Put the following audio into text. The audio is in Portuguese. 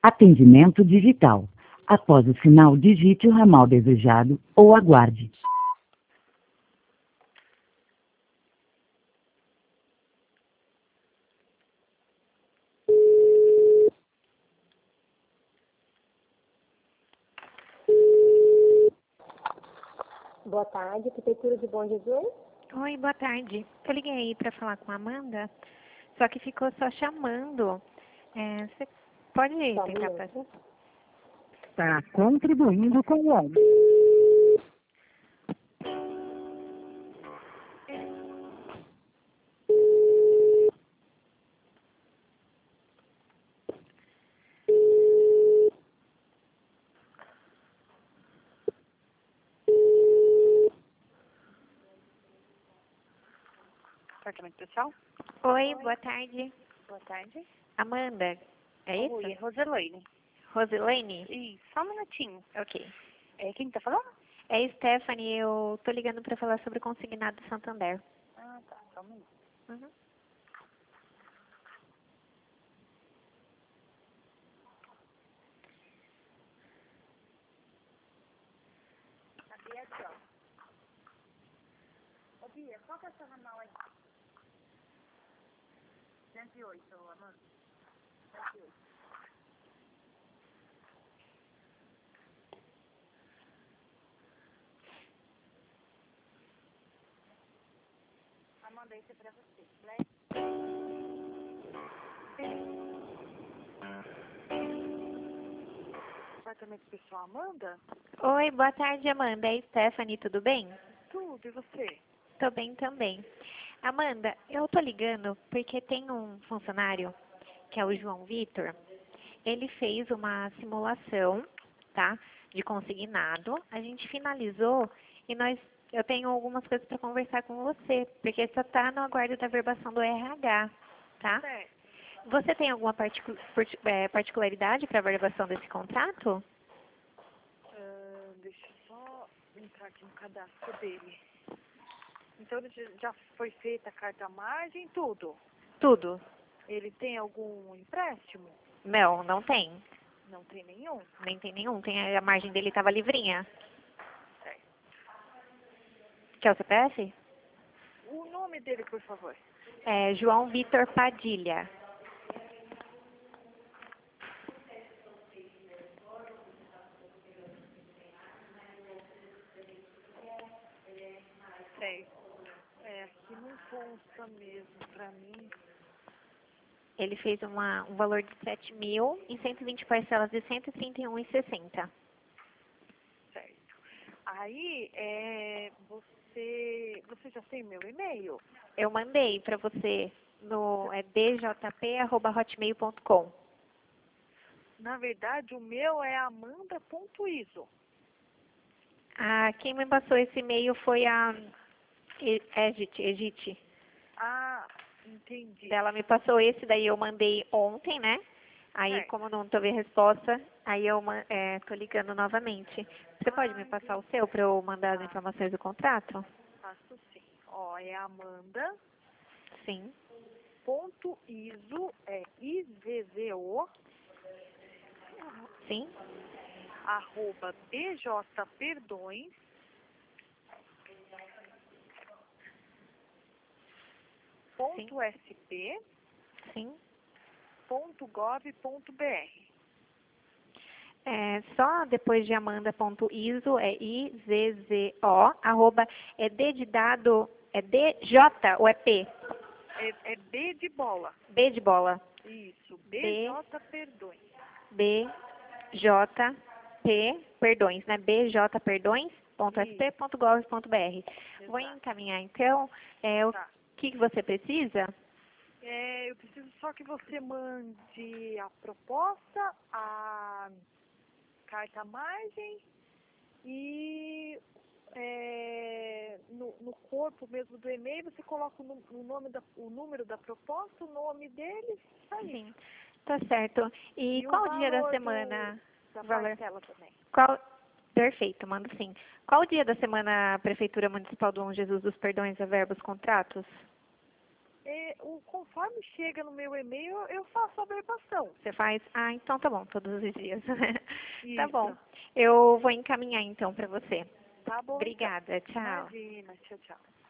Atendimento digital. Após o sinal, digite o ramal desejado ou aguarde. Boa tarde, Prefeitura de Bom Jesus. Oi, boa tarde. Eu liguei aí para falar com a Amanda, só que ficou só chamando. Você pode Só um tentar minuto. passar? Está contribuindo com o homem. Apartamento pessoal? Oi, boa tarde. Boa tarde. Amanda, é Oi, é isso? Roselaine. Rosilene? Ih, só um minutinho. Ok. Quem tá falando? É Stephanie, eu tô ligando para falar sobre o consignado do Santander. Ah, tá. Só um minuto. Uhum. A Bia aqui, ó. Ô, Bia, qual que é o seu ramal aí? 108, Amanda. 108. Amanda, esse é pra você. Apartamento pessoal, Amanda? Oi, boa tarde, Amanda. É Stephanie, tudo bem? Tudo, e você? Tô bem também. Amanda, eu tô ligando porque tem um funcionário, que é o João Vitor. Ele fez uma simulação, tá? De consignado. A gente finalizou e eu tenho algumas coisas para conversar com você, porque só tá no aguardo da verbação do RH, tá? Certo. Você tem alguma particularidade para a verbação desse contrato? Deixa eu só entrar aqui no cadastro dele. Então, ele já foi feita a carta margem, tudo. Tudo. Ele tem algum empréstimo? Não, não tem. Não tem nenhum. Nem tem nenhum. A margem dele estava livrinha. Certo. Quer o CPF? O nome dele, por favor. É João Vitor Padilha. Certo. Aqui não consta mesmo pra mim. Ele fez um valor de 7.000 em 120 parcelas de 131,60. Certo. Aí, você já tem meu e-mail? Eu mandei para você no bjp@hotmail.com. Na verdade, o meu é amanda.iso. Ah, quem me passou esse e-mail foi a Egite. Ah, entendi. Ela me passou esse, daí eu mandei ontem, né? Aí, Certo. como não teve resposta, aí eu tô ligando novamente. Você pode me passar o seu para eu mandar as informações do contrato? Faço sim. Ó, é amanda.iso, Sim, IZZO, sim, @bjperdões, sim, .sp, sim. .gov.br. Só depois de amanda.iso, IZZO, arroba, é D de dado, é DJ ou é P? É B de bola. B de bola. Isso, B, Perdões. BJP, perdões, né? bjperdões.sp.gov.br. Vou Exato. encaminhar, então, o Tá. que você precisa? Eu preciso só que você mande a proposta, a carta margem e no corpo mesmo do e-mail você coloca o número da proposta, o nome deles, só isso. Sim, tá certo. E E o qual dia da valor semana? da Valor? parcela também. Perfeito, mando sim. Qual dia da semana a Prefeitura Municipal do Bom Jesus dos Perdões averba os contratos? Conforme chega no meu e-mail, eu faço a averbação. Você faz? Ah, então tá bom, todos os dias. Tá Isso. bom. Eu vou encaminhar então para você. Tá bom. Obrigada, Então. tchau. Imagina. Tchau, tchau.